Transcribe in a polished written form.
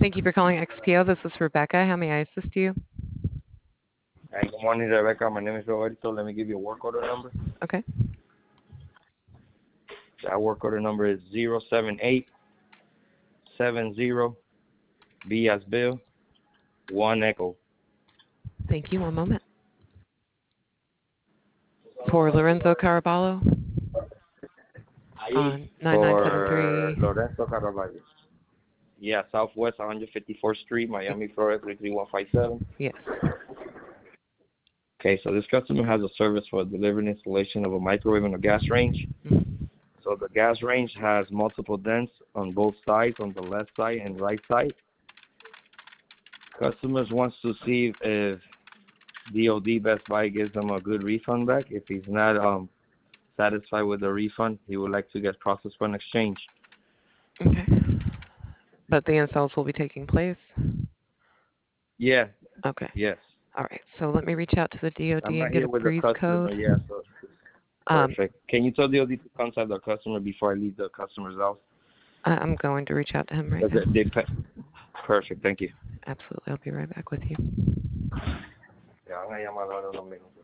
Thank you for calling XPO. This is Rebecca. How may I assist you? Hi, good morning, Rebecca. My name is Roberto. Let me give you a work order number. Okay. That work order number is 07870 B as Bill 1 Echo. Thank you. One moment. For Lorenzo Caraballo on For 9973. Lorenzo Caraballo. Yeah, Southwest 154th Street, Miami, Florida 33157. Yes. Okay, so this customer has a service for delivery and installation of a microwave and a gas range. Mhm. So the gas range has multiple dents on both sides, on the left side and right side. Customers wants to see if DOD Best Buy gives them a good refund back. If he's not satisfied with the refund, he would like to get processed for an exchange. Okay. But the installs will be taking place? Yeah, Okay. yes. All right. So let me reach out to the DOD I'm and not get here a with the freeze customer, code. yeah, so Um, perfect. Can you tell DOD to contact the customer before I leave the customer's house? I'm going to reach out to him right Because now. they pay. Perfect, thank you. Absolutely. I'll be right back with you. Ya van a llamar ahora en unos minutos.